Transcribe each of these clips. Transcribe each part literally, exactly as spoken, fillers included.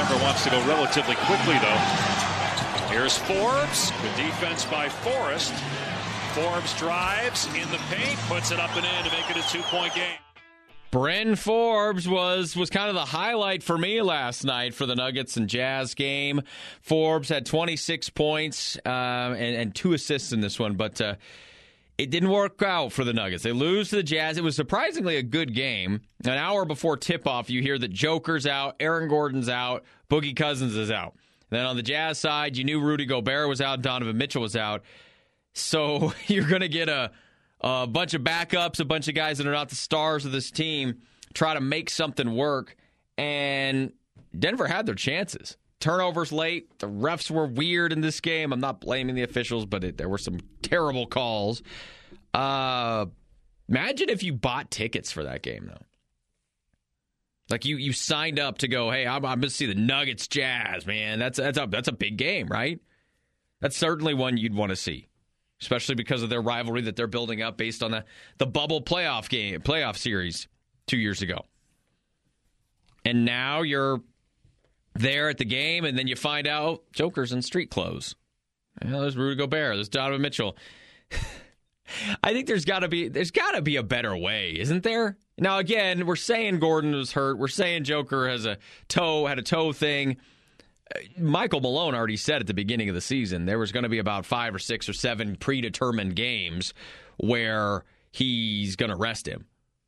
Denver wants to go relatively quickly, though. Here's Forbes. Good defense by Forrest. Forbes drives in the paint, puts it up and in to make it a two-point game. Bryn Forbes was was kind of the highlight for me last night for the Nuggets and Jazz game. Forbes had twenty-six points uh, and, and two assists in this one, but uh, it didn't work out for the Nuggets. They lose to the Jazz. It was surprisingly a good game. An hour before tip-off, you hear that Joker's out, Aaron Gordon's out, Boogie Cousins is out. Then on the Jazz side, you knew Rudy Gobert was out, Donovan Mitchell was out. So you're going to get a... A bunch of backups, a bunch of guys that are not the stars of this team, try to make something work. And Denver had their chances. Turnovers late. The refs were weird in this game. I'm not blaming the officials, but it, there were some terrible calls. Uh, imagine if you bought tickets for that game, though. Like you, you signed up to go, hey, I'm, I'm going to see the Nuggets Jazz, man. That's that's a that's a big game, right? That's certainly one you'd want to see. Especially because of their rivalry that they're building up based on the, the bubble playoff game, playoff series two years ago. And now you're there at the game, and then you find out Joker's in street clothes. You know, there's Rudy Gobert, there's Donovan Mitchell. I think there's got to be there's got to be a better way, isn't there? Now again, we're saying Gordon was hurt. We're saying Joker has a toe had a toe thing. Michael Malone already said at the beginning of the season there was going to be about five or six or seven predetermined games where he's going to rest him.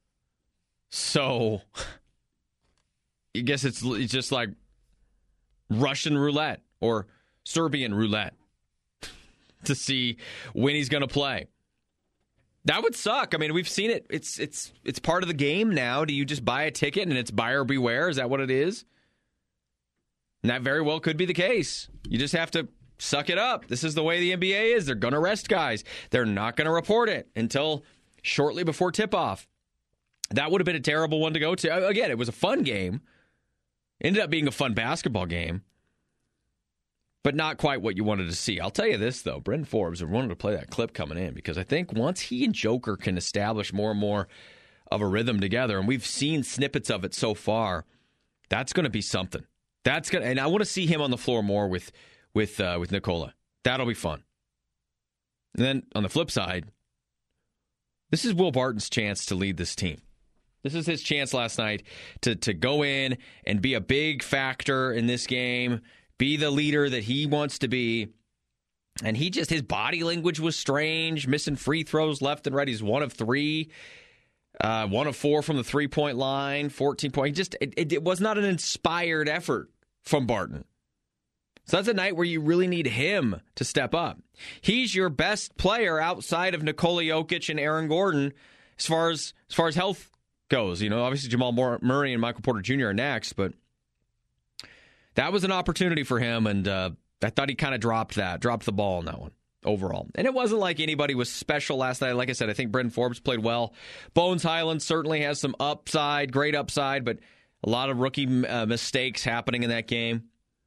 So I guess it's, it's just like Russian roulette or Serbian roulette to see when he's going to play. That would suck. I mean, we've seen it. It's it's it's part of the game now. Do you just buy a ticket and it's buyer beware? Is that what it is? And that very well could be the case. You just have to suck it up. This is the way the N B A is. They're going to rest guys. They're not going to report it until shortly before tip-off. That would have been a terrible one to go to. Again, it was a fun game. Ended up being a fun basketball game. But not quite what you wanted to see. I'll tell you this, though. Bryn Forbes, I wanted to play that clip coming in because I think once he and Joker can establish more and more of a rhythm together, and we've seen snippets of it so far, that's going to be something. That's gonna, and I want to see him on the floor more with with uh, with Nikola. That'll be fun. And then on the flip side, this is Will Barton's chance to lead this team. This is his chance last night to to go in and be a big factor in this game, be the leader that he wants to be. And he just his body language was strange, missing free throws left and right. He's one of three. Uh, one of four from the three-point line, fourteen points. Just it, it, it was not an inspired effort from Barton. So that's a night where you really need him to step up. He's your best player outside of Nikola Jokic and Aaron Gordon as far as as far as health goes. You know, obviously Jamal Murray and Michael Porter Junior are next, but that was an opportunity for him, and uh, I thought he kind of dropped that, dropped the ball on that one. Overall. And it wasn't like anybody was special last night. Like I said, I think Bryn Forbes played well. Bones Highland certainly has some upside, great upside, but a lot of rookie uh, mistakes happening in that game.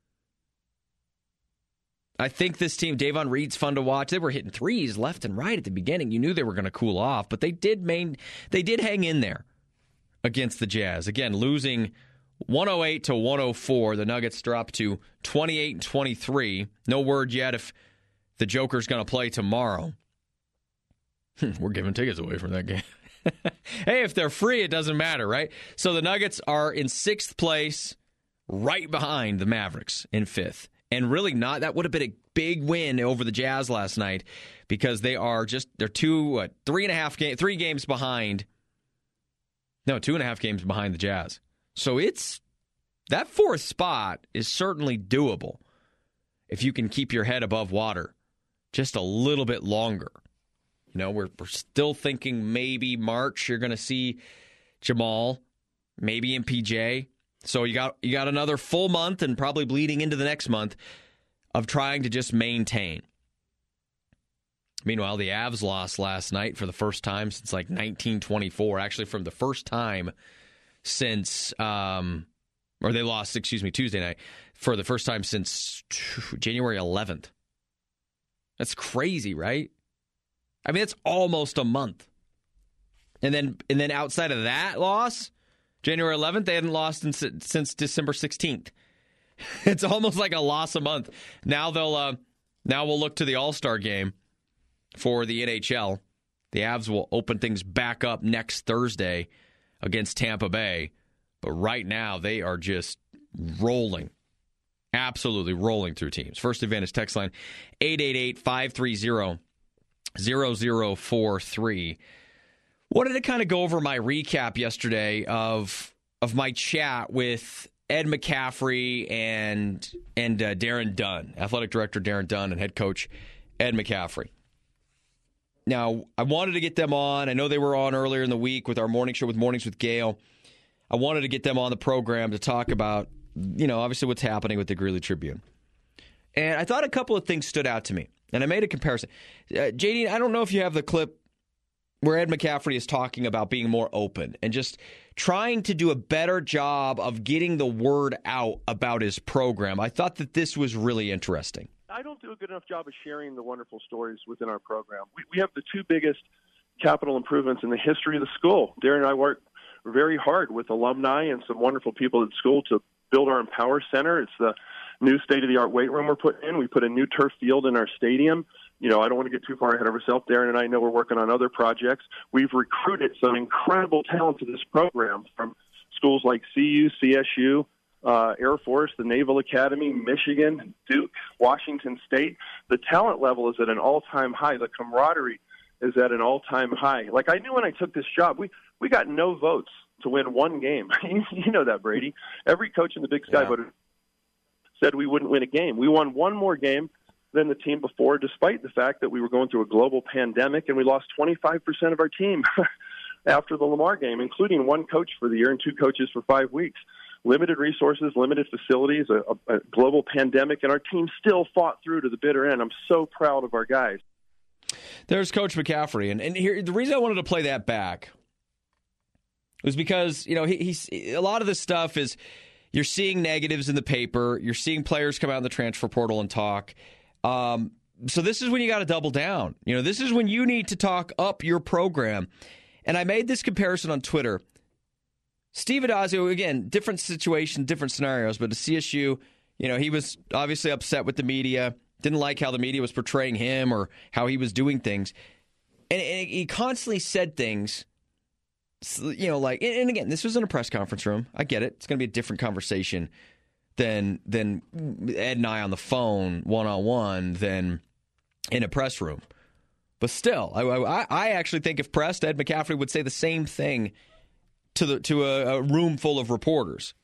I think this team, Davon Reed's fun to watch. They were hitting threes left and right at the beginning. You knew they were going to cool off, but they did main, they did hang in there against the Jazz. Again, losing one oh eight to one oh four. The Nuggets dropped to twenty-eight and twenty-three. No word yet if the Joker's going to play tomorrow. We're giving tickets away from that game. Hey, if they're free, it doesn't matter, right? So the Nuggets are in sixth place, right behind the Mavericks in fifth. And really not, that would have been a big win over the Jazz last night because they are just, they're two, what, three and a half game, three games behind. No, two and a half games behind the Jazz. So it's, that fourth spot is certainly doable if you can keep your head above water just a little bit longer. You know, we're, we're still thinking maybe March you're going to see Jamal, maybe M P J. So you got you got another full month and probably bleeding into the next month of trying to just maintain. Meanwhile, the Avs lost last night for the first time since like nineteen twenty-four. Actually, from the first time since, um, or they lost, excuse me, Tuesday night for the first time since January eleventh. That's crazy, right? I mean, it's almost a month. And then and then outside of that loss, January eleventh, they hadn't lost in, since December sixteenth. It's almost like a loss a month. Now they'll uh, now we'll look to the All-Star game for the N H L. The Avs will open things back up next Thursday against Tampa Bay. But right now, they are just rolling. Absolutely rolling through teams. First Advantage text line, eight eight eight, five three zero, zero zero four three. Wanted to kind of go over my recap yesterday of of my chat with Ed McCaffrey and and uh, Darren Dunn, athletic director Darren Dunn and head coach Ed McCaffrey. Now, I wanted to get them on. I know they were on earlier in the week with our morning show with Mornings with Gale. I wanted to get them on the program to talk about, you know, obviously what's happening with the Greeley Tribune. And I thought a couple of things stood out to me, and I made a comparison. Uh, J D, I don't know if you have the clip where Ed McCaffrey is talking about being more open and just trying to do a better job of getting the word out about his program. I thought that this was really interesting. I don't do a good enough job of sharing the wonderful stories within our program. We, we have the two biggest capital improvements in the history of the school. Darren and I work very hard with alumni and some wonderful people at school to build our Empower Center. It's the new state-of-the-art weight room we're putting in. We put a new turf field in our stadium. You know, I don't want to get too far ahead of ourselves. Darren and I know we're working on other projects. We've recruited some incredible talent to this program from schools like C U, C S U, uh, Air Force, the Naval Academy, Michigan, Duke, Washington State. The talent level is at an all-time high. The camaraderie is at an all-time high. Like, I knew when I took this job, we, we got no votes to win one game. You know that, Brady. Every coach in the Big Sky yeah. voted said we wouldn't win a game. We won one more game than the team before, despite the fact that we were going through a global pandemic, and we lost twenty-five percent of our team after the Lamar game, including one coach for the year and two coaches for five weeks. Limited resources, limited facilities, a, a, a global pandemic, and our team still fought through to the bitter end. I'm so proud of our guys. There's Coach McCaffrey, and, and here the reason I wanted to play that back was because, you know, he, he's a lot of this stuff is you're seeing negatives in the paper, you're seeing players come out in the transfer portal and talk. Um, so this is when you got to double down. You know, this is when you need to talk up your program. And I made this comparison on Twitter. Steve Addazio, again, different situation, different scenarios, but at C S U, you know, he was obviously upset with the media, didn't like how the media was portraying him or how he was doing things. And, and he constantly said things, you know, like, and again, this was in a press conference room. I get it. It's going to be a different conversation than than Ed and I on the phone one-on-one than in a press room. But still, I, I, I actually think if pressed, Ed McCaffrey would say the same thing to the to a, a room full of reporters.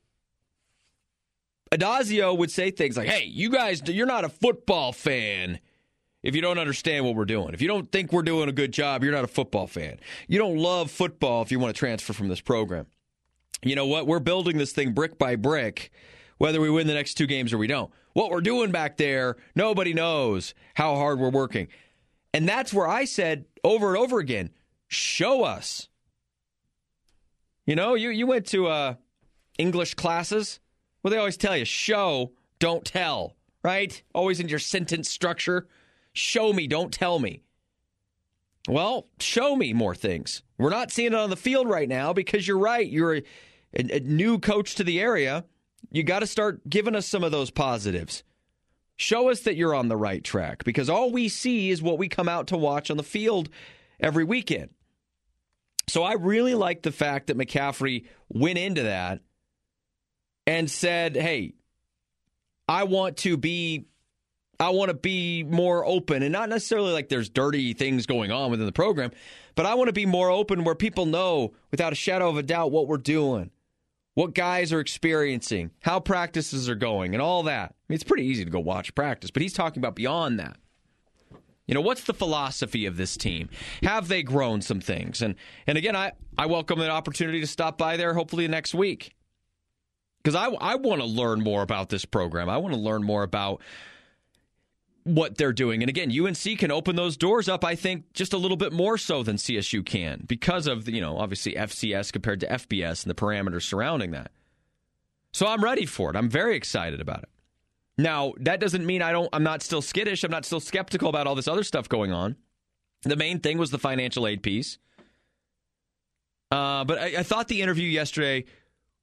Addazio would say things like, hey, you guys, you're not a football fan if you don't understand what we're doing. If you don't think we're doing a good job, you're not a football fan. You don't love football if you want to transfer from this program. You know what? We're building this thing brick by brick, whether we win the next two games or we don't. What we're doing back there, nobody knows how hard we're working. And that's where I said over and over again, show us. You know, you, you went to uh, English classes. Well, they always tell you, show, don't tell, right? Always in your sentence structure. Show me, don't tell me. Well, show me more things. We're not seeing it on the field right now because you're right. You're a, a, a new coach to the area. You got to start giving us some of those positives. Show us that you're on the right track because all we see is what we come out to watch on the field every weekend. So I really like the fact that McCaffrey went into that and said, hey, I want to be I want to be more open, and not necessarily like there's dirty things going on within the program, but I want to be more open where people know without a shadow of a doubt what we're doing, what guys are experiencing, how practices are going, and all that. I mean, it's pretty easy to go watch practice, but he's talking about beyond that. You know, what's the philosophy of this team? Have they grown some things? And and again, I, I welcome an opportunity to stop by there hopefully next week because I, I want to learn more about this program. I want to learn more about what they're doing. And again, U N C can open those doors up, I think, just a little bit more so than C S U can because of, you know, obviously F C S compared to F B S and the parameters surrounding that. So I'm ready for it. I'm very excited about it. Now, that doesn't mean I don't, I'm not still skittish. I'm not still skeptical about all this other stuff going on. The main thing was the financial aid piece. Uh, but I, I thought the interview yesterday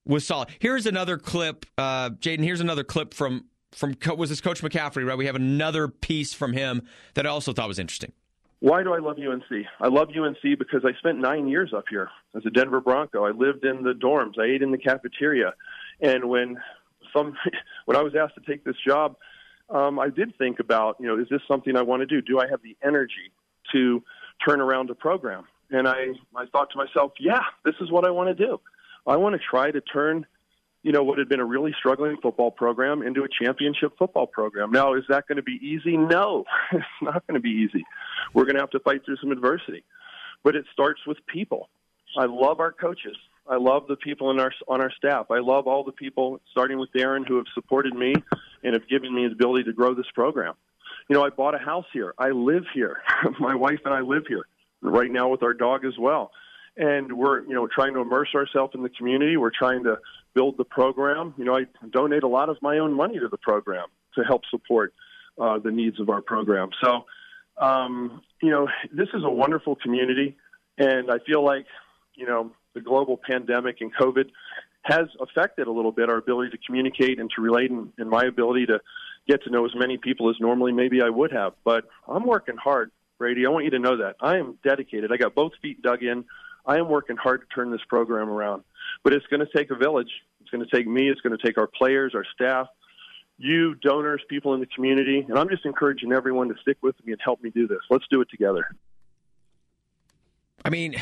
was solid. Here's another clip, uh, Jaden. Here's another clip from from was this Coach McCaffrey, right? We have another piece from him that I also thought was interesting. Why do I love U N C? I love U N C because I spent nine years up here as a Denver Bronco. I lived in the dorms. I ate in the cafeteria, and when some when I was asked to take this job, um, I did think about, you know, is this something I want to do? Do I have the energy to turn around a program? And I, I thought to myself, yeah, this is what I want to do. I want to try to turn, you know, what had been a really struggling football program into a championship football program. Now, is that going to be easy? No, it's not going to be easy. We're going to have to fight through some adversity. But it starts with people. I love our coaches. I love the people in our, on our staff. I love all the people, starting with Darren, who have supported me and have given me the ability to grow this program. You know, I bought a house here. I live here. My wife and I live here right now with our dog as well. And we're, you know, trying to immerse ourselves in the community. We're trying to build the program. You know, I donate a lot of my own money to the program to help support uh, the needs of our program. So, um, you know, this is a wonderful community. And I feel like, you know, the global pandemic and COVID has affected a little bit our ability to communicate and to relate, and, and my ability to get to know as many people as normally maybe I would have. But I'm working hard, Brady. I want you to know that. I am dedicated. I got both feet dug in. I am working hard to turn this program around. But it's going to take a village. It's going to take me. It's going to take our players, our staff, you, donors, people in the community. And I'm just encouraging everyone to stick with me and help me do this. Let's do it together. I mean,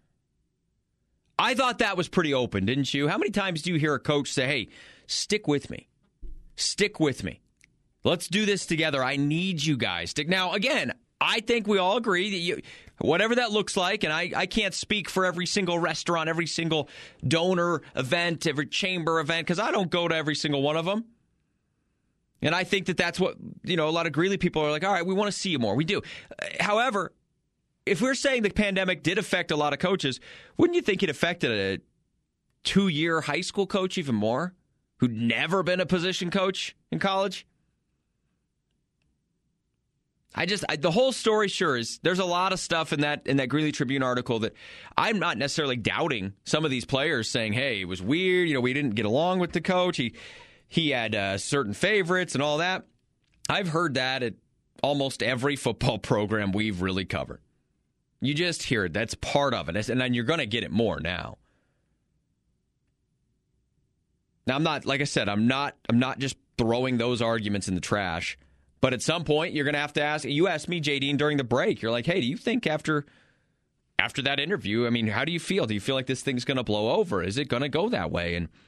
I thought that was pretty open, didn't you? How many times do you hear a coach say, hey, stick with me. Stick with me. Let's do this together. I need you guys. To... Now, again, I think we all agree that you, whatever that looks like, and I, I can't speak for every single restaurant, every single donor event, every chamber event, because I don't go to every single one of them. And I think that that's what, you know, a lot of Greeley people are like, all right, we want to see you more. We do. However, if we're saying the pandemic did affect a lot of coaches, wouldn't you think it affected a two-year high school coach even more, who'd never been a position coach in college? I just, I, the whole story sure is, there's a lot of stuff in that in that Greeley Tribune article that I'm not necessarily doubting some of these players saying, hey, it was weird, you know, we didn't get along with the coach, he, he had uh, certain favorites and all that. I've heard that at almost every football program we've really covered. You just hear it. That's part of it. And then you're going to get it more now. Now, I'm not, like I said, I'm not I'm not just throwing those arguments in the trash. But at some point, you're going to have to ask. You asked me, J D, during the break. You're like, hey, do you think after after that interview, I mean, how do you feel? Do you feel like this thing's going to blow over? Is it going to go that way? And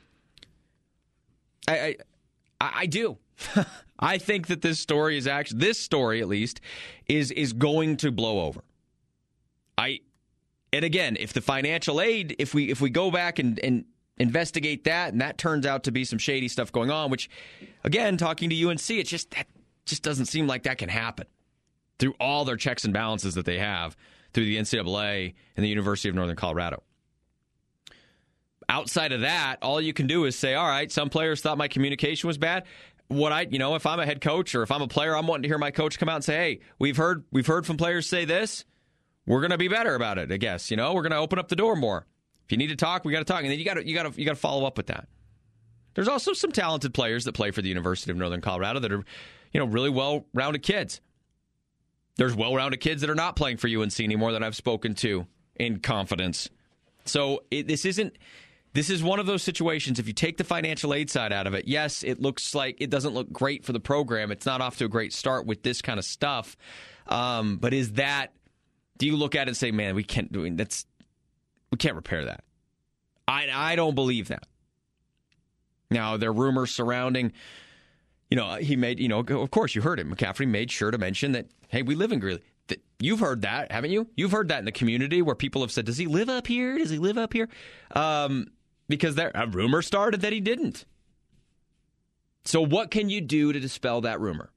I I, I do. I think that this story is actually, this story at least, is is going to blow over. I, and again, if the financial aid, if we if we go back and, and investigate that, and that turns out to be some shady stuff going on, which, again, talking to U N C, it's just that just doesn't seem like that can happen through all their checks and balances that they have through the N C double A and the University of Northern Colorado. Outside of that, all you can do is say, all right, some players thought my communication was bad. What I, you know, if I'm a head coach or if I'm a player, I'm wanting to hear my coach come out and say, hey, we've heard we've heard from players say this. We're going to be better about it, I guess. You know, we're going to open up the door more. If you need to talk, we got to talk. And then you got to you got to you got to follow up with that. There's also some talented players that play for the University of Northern Colorado that are, you know, really well-rounded kids. There's well-rounded kids that are not playing for U N C anymore that I've spoken to in confidence. So it, this isn't. This is one of those situations, if you take the financial aid side out of it, yes, it looks like it doesn't look great for the program. It's not off to a great start with this kind of stuff. Um, but is that, do you look at it and say, man, we can't do it, that's, we can't repair that? I, I don't believe that. Now, there are rumors surrounding, you know, he made, you know, of course you heard it. McCaffrey made sure to mention that, hey, we live in Greeley. You've heard that, haven't you? You've heard that in the community where people have said, does he live up here? Does he live up here? Um, because there, a rumor started that he didn't. So what can you do to dispel that rumor?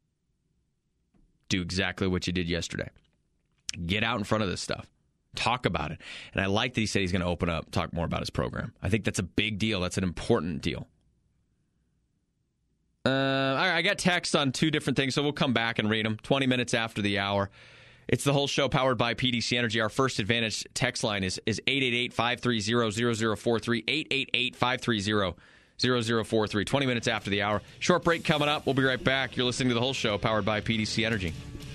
Do exactly what you did yesterday. Get out in front of this stuff. Talk about it. And I like that he said he's going to open up, talk more about his program. I think that's a big deal. That's an important deal. Uh, all right, I got text on two different things, so we'll come back and read them. twenty minutes after the hour. It's the whole show powered by P D C Energy. Our First Advantage text line is, is eight eight eight, five three zero, zero zero four three, eight eight eight, five three zero, zero zero four three. twenty minutes after the hour. Short break coming up. We'll be right back. You're listening to the whole show powered by P D C Energy.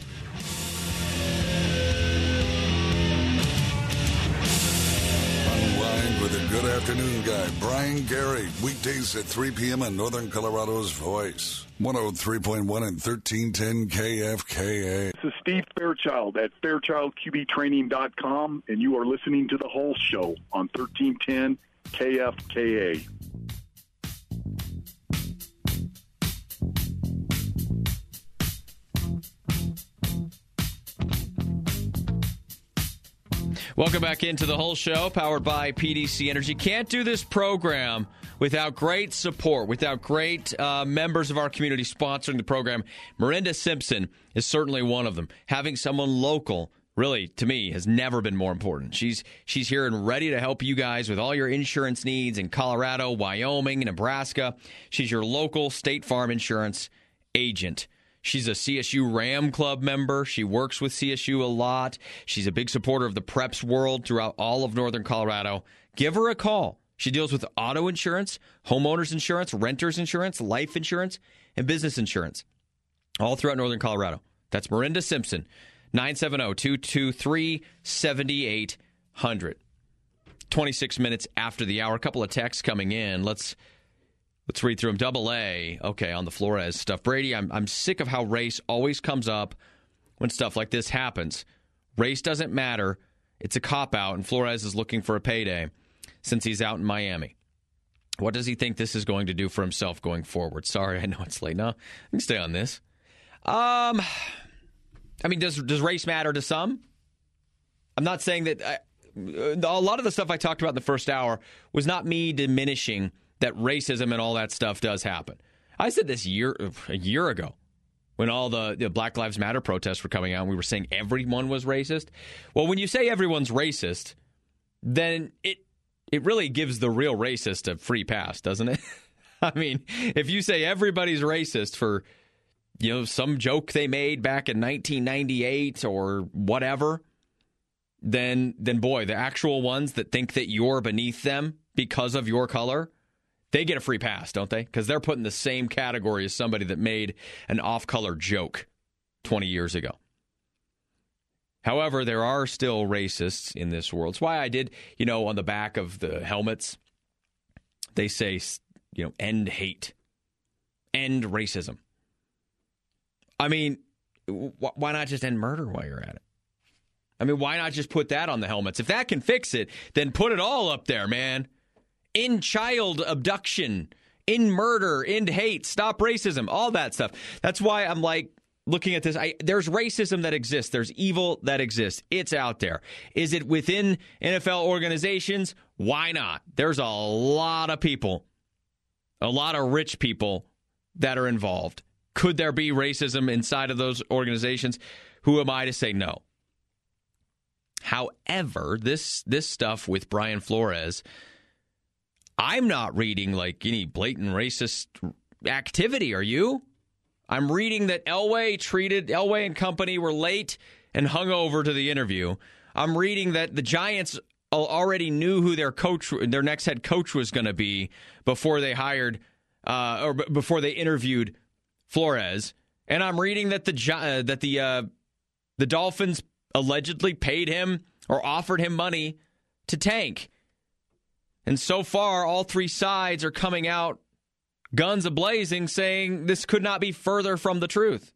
Unwind with a good afternoon guy, Brian Gary. Weekdays at three p.m. on Northern Colorado's Voice. one oh three point one and thirteen ten K F K A. This is Steve Fairchild at fairchild q b training dot com, and you are listening to the whole show on thirteen ten K F K A. Welcome back into the whole show, powered by P D C Energy. Can't do this program without great support, without great uh, members of our community sponsoring the program. Miranda Simpson is certainly one of them. Having someone local, really, to me, has never been more important. She's she's here and ready to help you guys with all your insurance needs in Colorado, Wyoming, Nebraska. She's your local State Farm insurance agent. She's a C S U Ram Club member. She works with C S U a lot. She's a big supporter of the preps world throughout all of Northern Colorado. Give her a call. She deals with auto insurance, homeowners insurance, renters insurance, life insurance, and business insurance all throughout Northern Colorado. That's Miranda Simpson, nine seven zero, two two three, seven eight zero zero. twenty-six minutes after the hour. A couple of texts coming in. Let's Let's read through them. Double A, okay, on the Flores stuff. Brady, I'm I'm sick of how race always comes up when stuff like this happens. Race doesn't matter. It's a cop-out, and Flores is looking for a payday since he's out in Miami. What does he think this is going to do for himself going forward? Sorry, I know it's late. No, I can stay on this. Um, I mean, does does race matter to some? I'm not saying that... I, a lot of the stuff I talked about in the first hour was not me diminishing that racism and all that stuff does happen. I said this year a year ago when all the, the Black Lives Matter protests were coming out and we were saying everyone was racist. Well, when you say everyone's racist, then it it really gives the real racist a free pass, doesn't it? I mean, if you say everybody's racist for, you know, some joke they made back in nineteen ninety-eight or whatever, then then boy, the actual ones that think that you're beneath them because of your color, they get a free pass, don't they? Because they're put in the same category as somebody that made an off-color joke twenty years ago. However, there are still racists in this world. It's why I did, you know, on the back of the helmets, they say, you know, end hate, end racism. I mean, wh- why not just end murder while you're at it? I mean, why not just put that on the helmets? If that can fix it, then put it all up there, man. In child abduction, in murder, in hate, stop racism, all that stuff. That's why I'm like looking at this. I, there's racism that exists. There's evil that exists. It's out there. Is it within N F L organizations? Why not? There's a lot of people, a lot of rich people that are involved. Could there be racism inside of those organizations? Who am I to say no? However, this this stuff with Brian Flores, I'm not reading like any blatant racist activity. Are you? I'm reading that Elway treated Elway and company were late and hung over to the interview. I'm reading that the Giants already knew who their coach, their next head coach was going to be before they hired uh, or b- before they interviewed Flores. And I'm reading that the uh, that the uh, the Dolphins allegedly paid him or offered him money to tank. And so far, all three sides are coming out guns a-blazing, saying this could not be further from the truth.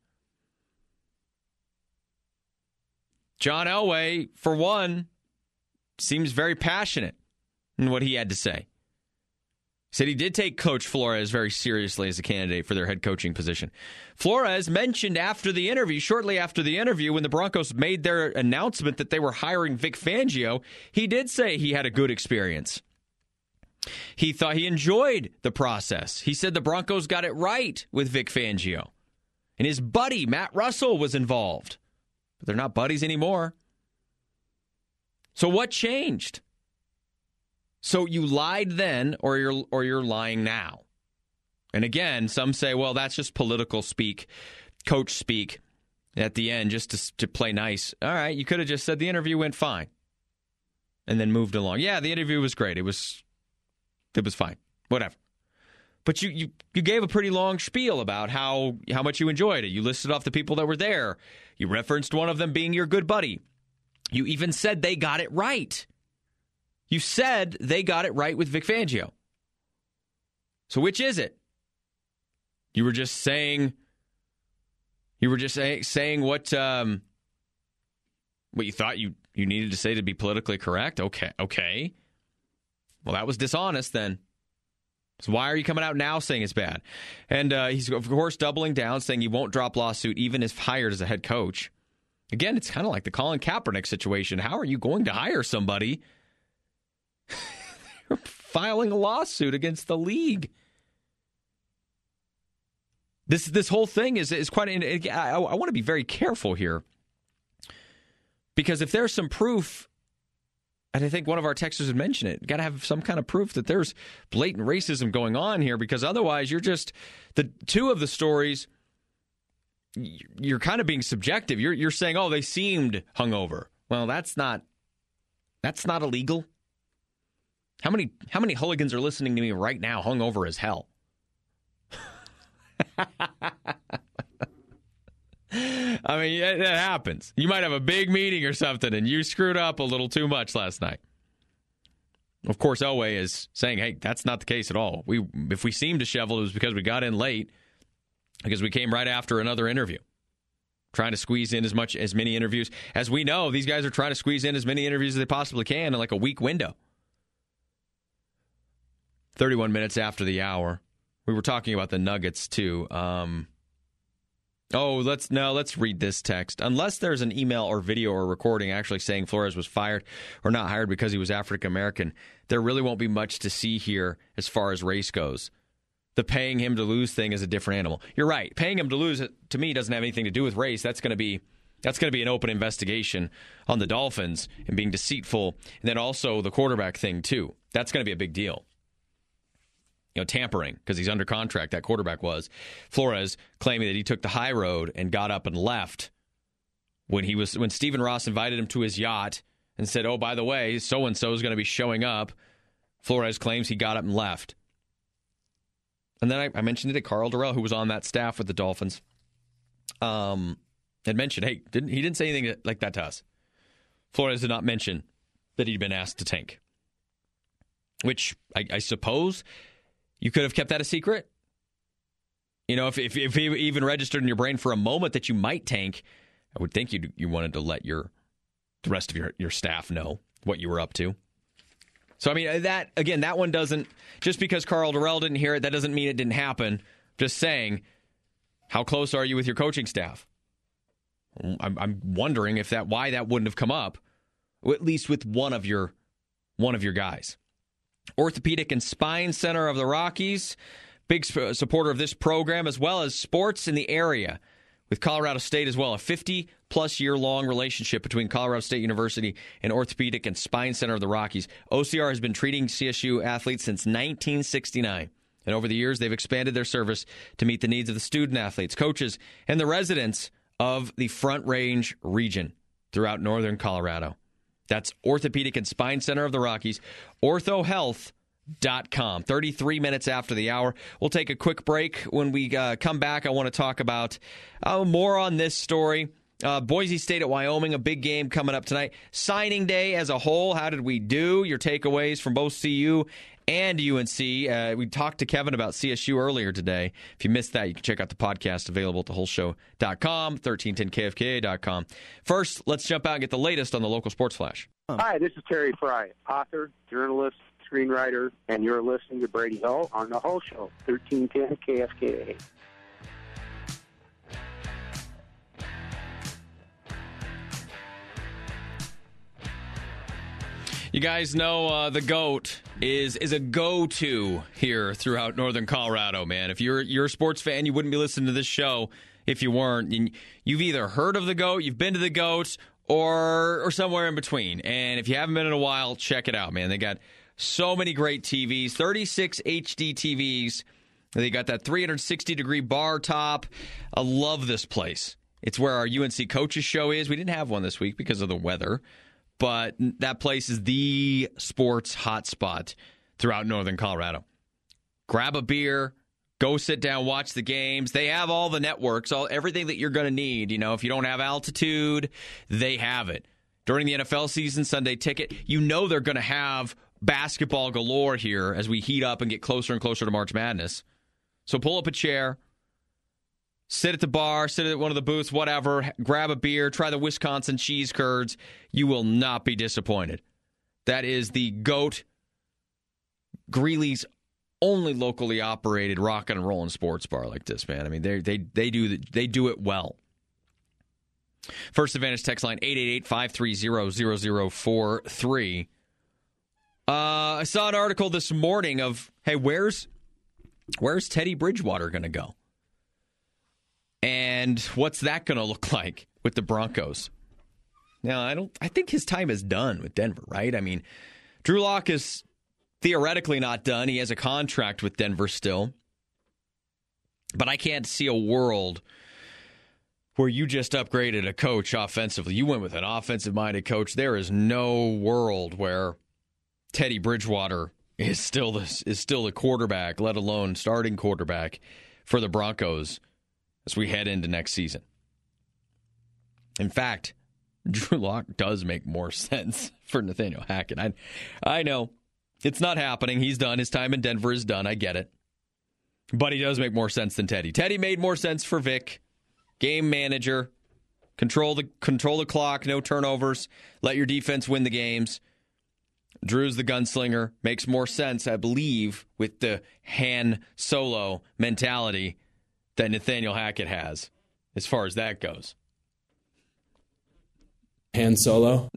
John Elway, for one, seems very passionate in what he had to say. He said he did take Coach Flores very seriously as a candidate for their head coaching position. Flores mentioned after the interview, shortly after the interview, when the Broncos made their announcement that they were hiring Vic Fangio, he did say he had a good experience. He thought he enjoyed the process. He said the Broncos got it right with Vic Fangio. And his buddy, Matt Russell, was involved. But they're not buddies anymore. So what changed? So you lied then, or you're or you're lying now. And again, some say, well, that's just political speak, coach speak. at the end just to, to play nice. All right, you could have just said the interview went fine and then moved along. Yeah, the interview was great. It was it was fine. Whatever. But you, you, you gave a pretty long spiel about how, how much you enjoyed it. You listed off the people that were there. You referenced one of them being your good buddy. You even said they got it right. You said they got it right with Vic Fangio. So which is it? You were just saying, you were just say, saying what um, what you thought you, you needed to say to be politically correct? Okay, okay. Well, that was dishonest then. So why are you coming out now saying it's bad? And uh, he's, of course, doubling down, saying he won't drop lawsuit even if hired as a head coach. Again, it's kind of like the Colin Kaepernick situation. How are you going to hire somebody filing a lawsuit against the league? This this whole thing is, is quite... I, I want to be very careful here. Because if there's some proof... And I think one of our texters had mentioned it. Got to have some kind of proof that there's blatant racism going on here, because otherwise you're just the two of the stories. You're kind of being subjective. You're you're saying, oh, they seemed hungover. Well, that's not that's not illegal. How many how many hooligans are listening to me right now, hungover as hell? I mean, it, it happens. You might have a big meeting or something, and you screwed up a little too much last night. Of course, Elway is saying, hey, that's not the case at all. We, if we seemed disheveled, it was because we got in late, because we came right after another interview, trying to squeeze in as much as many interviews. As we know, these guys are trying to squeeze in as many interviews as they possibly can in like a week window. thirty-one minutes after the hour. We were talking about the Nuggets, too. Um... Oh, let's no, let's read this text. Unless there's an email or video or recording actually saying Flores was fired or not hired because he was African American, there really won't be much to see here as far as race goes. The paying him to lose thing is a different animal. You're right. Paying him to lose, to me, doesn't have anything to do with race. That's going to be that's going to be an open investigation on the Dolphins and being deceitful, and then also the quarterback thing too. That's going to be a big deal. You know, tampering, because he's under contract, that quarterback was. Flores claiming that he took the high road and got up and left when he was when Stephen Ross invited him to his yacht and said, oh, by the way, so-and-so is going to be showing up. Flores claims he got up and left. And then I, I mentioned it to Carl Durrell, who was on that staff with the Dolphins, um, had mentioned, hey, didn't he didn't say anything like that to us. Flores did not mention that he'd been asked to tank, which I, I suppose... You could have kept that a secret. You know, if if if it even registered in your brain for a moment that you might tank, I would think you you wanted to let your the rest of your, your staff know what you were up to. So, I mean, that again, that one doesn't, just because Carl Durrell didn't hear it, that doesn't mean it didn't happen. Just saying, how close are you with your coaching staff? I'm, I'm wondering if that why that wouldn't have come up, or at least with one of your one of your guys. Orthopedic and Spine Center of the Rockies, big sp- supporter of this program, as well as sports in the area with Colorado State as well. A fifty-plus year-long relationship between Colorado State University and Orthopedic and Spine Center of the Rockies. O C R has been treating C S U athletes since nineteen sixty-nine. And over the years, they've expanded their service to meet the needs of the student athletes, coaches, and the residents of the Front Range region throughout northern Colorado. That's Orthopedic and Spine Center of the Rockies, ortho health dot com. thirty-three minutes after the hour. We'll take a quick break. When we uh, come back, I want to talk about uh, more on this story. Uh, Boise State at Wyoming, a big game coming up tonight. Signing day as a whole, how did we do? Your takeaways from both C U and U N C. Uh, we talked to Kevin about C S U earlier today. If you missed that, you can check out the podcast available at the whole show dot com, thirteen ten K F K A dot com. First, let's jump out and get the latest on the local sports flash. Hi, this is Terry Fry, author, journalist, screenwriter, and you're listening to Brady Hull on the Hull Show, thirteen ten K F K A. You guys know uh, the GOAT is is a go-to here throughout northern Colorado, man. If you're you're a sports fan, you wouldn't be listening to this show if you weren't. You've either heard of the GOAT, you've been to the GOAT, or or somewhere in between. And if you haven't been in a while, check it out, man. They got so many great T Vs, thirty-six H D T Vs. They got that three sixty degree bar top. I love this place. It's where our U N C coaches show is. We didn't have one this week because of the weather, but that place is the sports hotspot throughout northern Colorado. Grab a beer, go sit down, watch the games. They have all the networks, all everything that you're going to need. You know, if you don't have altitude, they have it. During the N F L season, Sunday Ticket, you know they're going to have basketball galore here as we heat up and get closer and closer to March Madness. So pull up a chair, sit at the bar, sit at one of the booths, whatever, grab a beer, try the Wisconsin cheese curds. You will not be disappointed. That is the GOAT, Greeley's only locally operated rock and roll and sports bar like this, man. I mean, they they they do they do it well. First Advantage text line eight eight eight, five three zero, zero zero four three. Uh, I saw an article this morning of, hey, where's where's Teddy Bridgewater going to go? And what's that going to look like with the Broncos? Now, I don't I think his time is done with Denver, right? I mean, Drew Lock is theoretically not done. He has a contract with Denver still. But I can't see a world where you just upgraded a coach offensively. You went with an offensive-minded coach. There is no world where Teddy Bridgewater is still the, is still the quarterback, let alone starting quarterback for the Broncos as we head into next season. In fact, Drew Lock does make more sense for Nathaniel Hackett. I, I know it's not happening. He's done. His time in Denver is done. I get it. But he does make more sense than Teddy. Teddy made more sense for Vic. Game manager. Control the control the clock. No turnovers. Let your defense win the games. Drew's the gunslinger. Makes more sense, I believe, with the Han Solo mentality that Nathaniel Hackett has, as far as that goes. Han Solo?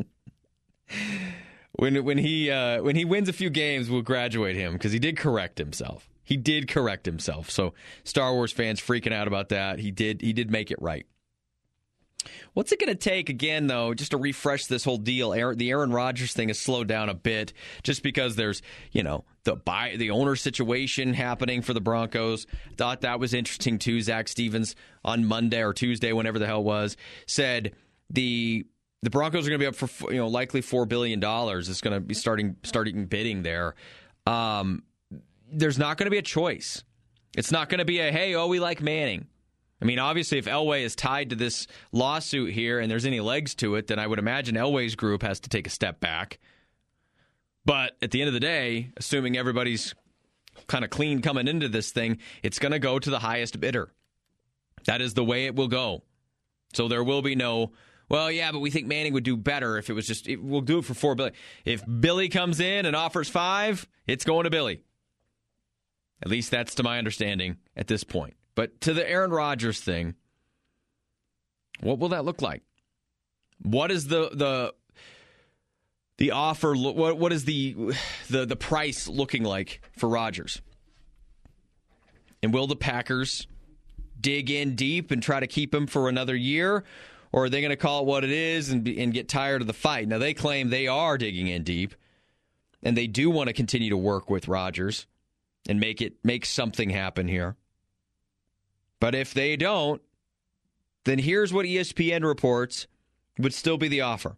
when when he uh, when he wins a few games, we'll graduate him because he did correct himself. He did correct himself. So Star Wars fans freaking out about that. He did he did make it right. What's it going to take, again, though, just to refresh this whole deal? Aaron, the Aaron Rodgers thing has slowed down a bit just because there's, you know, the buy, the owner situation happening for the Broncos. Thought that was interesting, too. Zach Stevens on Monday or Tuesday, whenever the hell it was, said the the Broncos are going to be up for, you know, likely four billion dollars. It's going to be starting starting bidding there. Um, there's not going to be a choice. It's not going to be a, hey, oh, we like Manning. I mean, obviously, if Elway is tied to this lawsuit here and there's any legs to it, then I would imagine Elway's group has to take a step back. But at the end of the day, assuming everybody's kind of clean coming into this thing, it's going to go to the highest bidder. That is the way it will go. So there will be no, well, yeah, but we think Manning would do better if it was just, it, we'll do it for four billion dollars. If Billy comes in and offers five, it's going to Billy. At least that's to my understanding at this point. But to the Aaron Rodgers thing, what will that look like? What is the the the offer? What what is the the the price looking like for Rodgers? And will the Packers dig in deep and try to keep him for another year, or are they going to call it what it is and be, and get tired of the fight? Now they claim they are digging in deep, and they do want to continue to work with Rodgers and make it make something happen here. But if they don't, then here's what E S P N reports would still be the offer.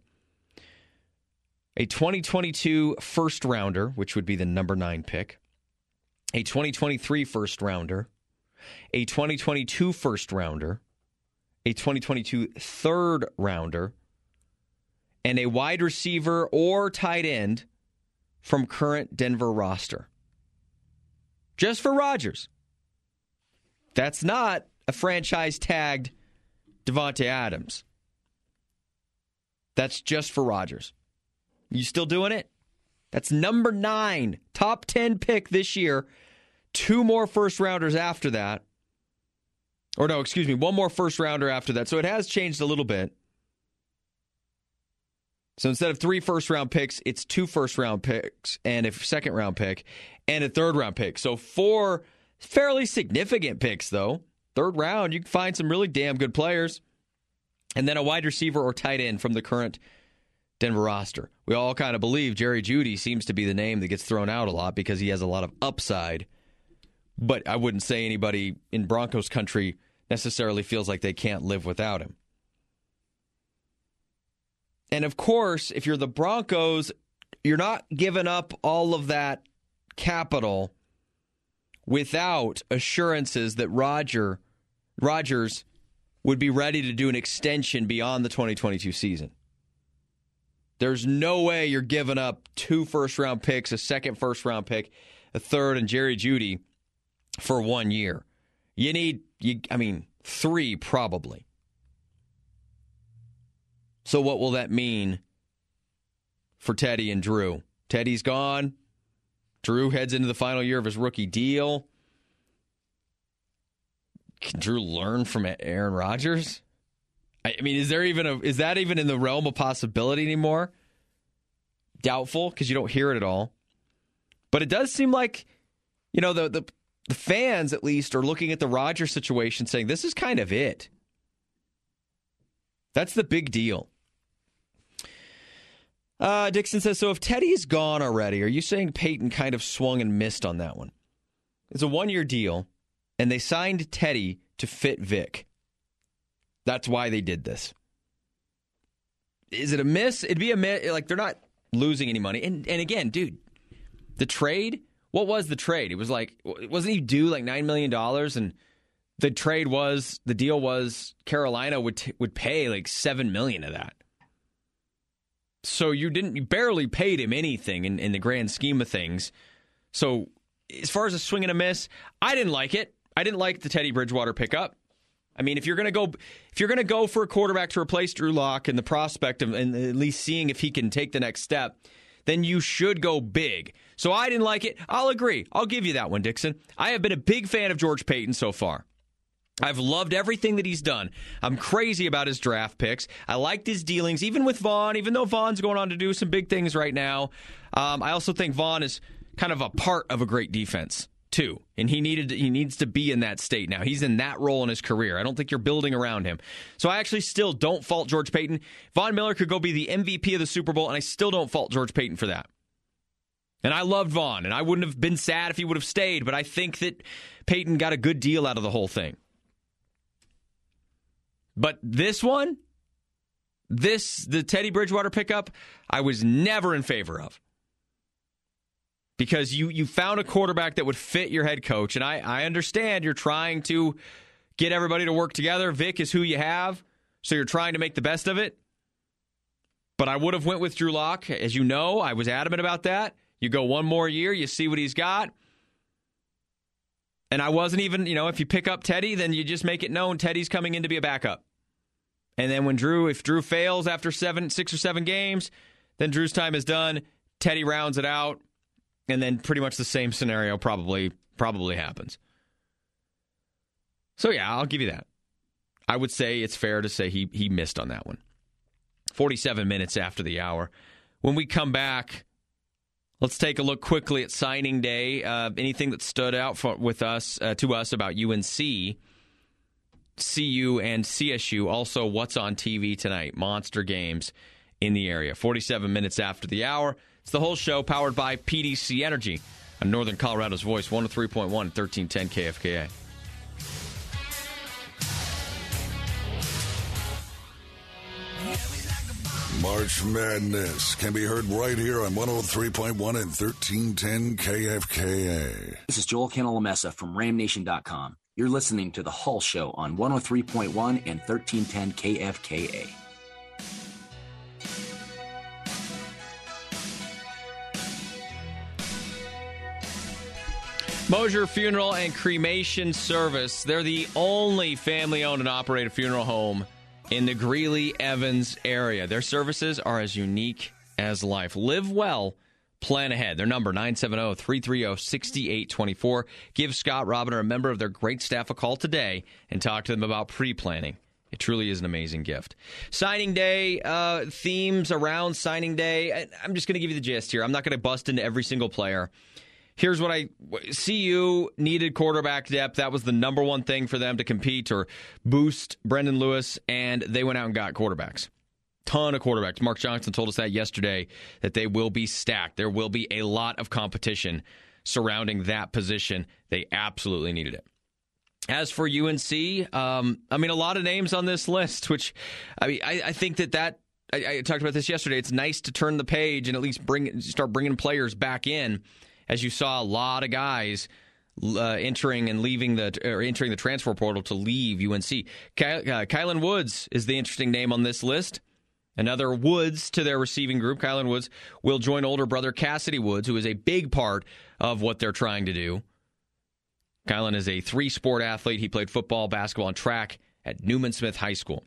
A twenty twenty-two first rounder, which would be the number nine pick. A twenty twenty-three first rounder. A twenty twenty-two first rounder. A twenty twenty-two third rounder. And a wide receiver or tight end from current Denver roster. Just for Rodgers. That's not a franchise-tagged Davante Adams. That's just for Rodgers. You still doing it? That's number nine, top ten pick this year. Two more first-rounders after that. Or no, excuse me, one more first-rounder after that. So it has changed a little bit. So instead of three first-round picks, it's two first-round picks and a second-round pick and a third-round pick. So four fairly significant picks, though. Third round, you can find some really damn good players. And then a wide receiver or tight end from the current Denver roster. We all kind of believe Jerry Jeudy seems to be the name that gets thrown out a lot because he has a lot of upside. But I wouldn't say anybody in Broncos country necessarily feels like they can't live without him. And of course, if you're the Broncos, you're not giving up all of that capital without assurances that Roger Rodgers would be ready to do an extension beyond the twenty twenty-two season. There's no way you're giving up two first-round picks, a second first-round pick, a third, and Jerry Jeudy for one year. You need, you, I mean, three probably. So what will that mean for Teddy and Drew? Teddy's gone. Drew heads into the final year of his rookie deal. Can Drew learn from Aaron Rodgers? I mean, is there even a is that even in the realm of possibility anymore? Doubtful, because you don't hear it at all. But it does seem like, you know, the, the the fans at least are looking at the Rodgers situation saying this is kind of it. That's the big deal. Uh, Dixon says, so if Teddy's gone already, are you saying Peyton kind of swung and missed on that one? It's a one-year deal, and they signed Teddy to fit Vic. That's why they did this. Is it a miss? It'd be a miss. Like, they're not losing any money. And and again, dude, the trade, what was the trade? It was like, wasn't he due like nine million dollars? And the trade was, the deal was Carolina would t- would pay like seven million dollars of that. So you didn't, you barely paid him anything in, in the grand scheme of things. So as far as a swing and a miss, I didn't like it. I didn't like the Teddy Bridgewater pickup. I mean, if you're going to go, if you're going to go for a quarterback to replace Drew Lock and the prospect of and at least seeing if he can take the next step, then you should go big. So I didn't like it. I'll agree. I'll give you that one, Dixon. I have been a big fan of George Paton so far. I've loved everything that he's done. I'm crazy about his draft picks. I liked his dealings, even with Vaughn, even though Vaughn's going on to do some big things right now. Um, I also think Vaughn is kind of a part of a great defense, too. And he needed to, he needs to be in that state now. He's in that role in his career. I don't think you're building around him. So I actually still don't fault George Paton. Von Miller could go be the M V P of the Super Bowl, and I still don't fault George Paton for that. And I loved Vaughn, and I wouldn't have been sad if he would have stayed, but I think that Paton got a good deal out of the whole thing. But this one, this, the Teddy Bridgewater pickup, I was never in favor of. Because you you found a quarterback that would fit your head coach. And I, I understand you're trying to get everybody to work together. Vic is who you have, so you're trying to make the best of it. But I would have went with Drew Lock. As you know, I was adamant about that. You go one more year, you see what he's got. And I wasn't even, you know, if you pick up Teddy, then you just make it known Teddy's coming in to be a backup. And then when Drew, if Drew fails after seven, six or seven games, then Drew's time is done. Teddy rounds it out. And then pretty much the same scenario probably probably happens. So, yeah, I'll give you that. I would say it's fair to say he he missed on that one. forty-seven minutes after the hour. When we come back, let's take a look quickly at signing day. Uh, anything that stood out for, with us uh, to us about U N C, C U, and C S U. Also, what's on T V tonight? Monster games in the area. forty-seven minutes after the hour. It's the whole show powered by P D C Energy on Northern Colorado's Voice, one oh three point one, thirteen ten K F K A. March Madness can be heard right here on one oh three point one and thirteen ten K F K A. This is Joel Cantalamessa from Ram Nation dot com. You're listening to The Hull Show on one oh three point one and thirteen ten K F K A. Mosier Funeral and Cremation Service. They're the only family-owned and operated funeral home in the Greeley-Evans area. Their services are as unique as life. Live well, plan ahead. Their number, nine seven zero, three three zero, six eight two four. Give Scott Robin or a member of their great staff a call today and talk to them about pre-planning. It truly is an amazing gift. Signing day, uh, themes around signing day. I'm just going to give you the gist here. I'm not going to bust into every single player. Here's what I C U needed quarterback depth. That was the number one thing for them to compete or boost Brendan Lewis, and they went out and got quarterbacks. Ton of quarterbacks. Mark Johnson told us that yesterday, that they will be stacked. There will be a lot of competition surrounding that position. They absolutely needed it. As for U N C, um, I mean, a lot of names on this list, which I mean, I, I think that that I, I talked about this yesterday. It's nice to turn the page and at least bring start bringing players back in, as you saw a lot of guys uh, entering and leaving the or entering the transfer portal to leave U N C. Ky- uh, Kylan Woods is the interesting name on this list. Another Woods to their receiving group. Kylan Woods will join older brother Cassidy Woods, who is a big part of what they're trying to do. Kylan is a three-sport athlete. He played football, basketball, and track at Newman Smith High School.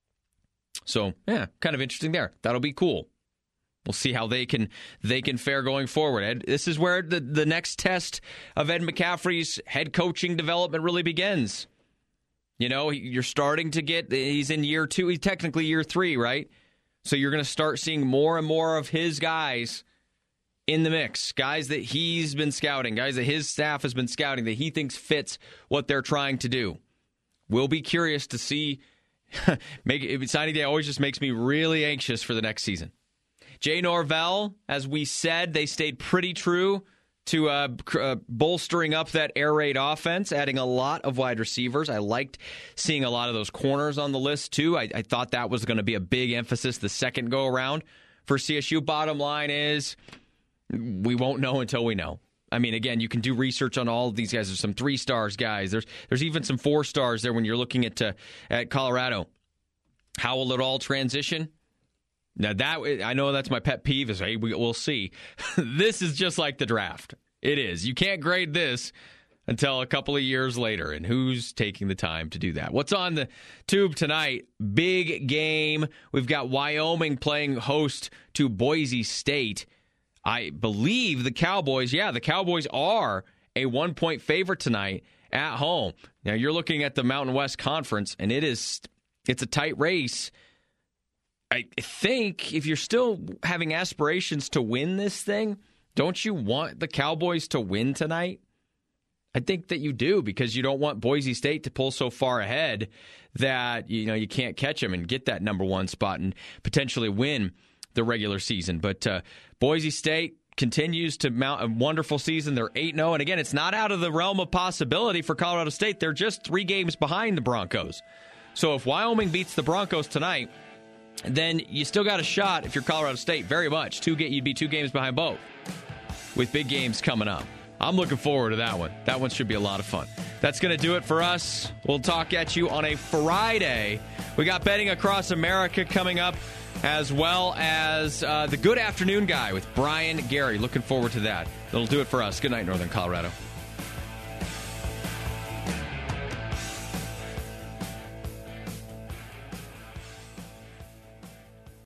So, yeah, kind of interesting there. That'll be cool. We'll see how they can they can fare going forward. Ed, this is where the, the next test of Ed McCaffrey's head coaching development really begins. You know, you're starting to get, he's in year two, he's technically year three, right? So you're going to start seeing more and more of his guys in the mix, guys that he's been scouting, guys that his staff has been scouting, that he thinks fits what they're trying to do. We'll be curious to see. Make it, signing day always just makes me really anxious for the next season. Jay Norvell, as we said, they stayed pretty true to uh, uh, bolstering up that air raid offense, adding a lot of wide receivers. I liked seeing a lot of those corners on the list, too. I, I thought that was going to be a big emphasis the second go-around for C S U. Bottom line is, we won't know until we know. I mean, again, you can do research on all of these guys. There's some three stars guys. There's there's even some four stars there when you're looking at uh, at Colorado. How will it all transition? Now that I know that's my pet peeve is hey, we, we'll see. This is just like the draft. It is. You can't grade this until a couple of years later, and who's taking the time to do that? What's on the tube tonight? Big game. We've got Wyoming playing host to Boise State. I believe the Cowboys, yeah, the Cowboys are a one-point favorite tonight at home. Now, you're looking at the Mountain West Conference, and it is, it's a tight race. I think if you're still having aspirations to win this thing, don't you want the Cowboys to win tonight? I think that you do, because you don't want Boise State to pull so far ahead that, you know, you can't catch them and get that number one spot and potentially win the regular season. But uh, Boise State continues to mount a wonderful season. They're eight and oh. And again, it's not out of the realm of possibility for Colorado State. They're just three games behind the Broncos. So if Wyoming beats the Broncos tonight, then you still got a shot, if you're Colorado State, very much. Two get, you'd be two games behind both with big games coming up. I'm looking forward to that one. That one should be a lot of fun. That's going to do it for us. We'll talk at you on a Friday. We got Betting Across America coming up, as well as uh, the Good Afternoon Guy with Brian Gary. Looking forward to that. That'll do it for us. Good night, Northern Colorado.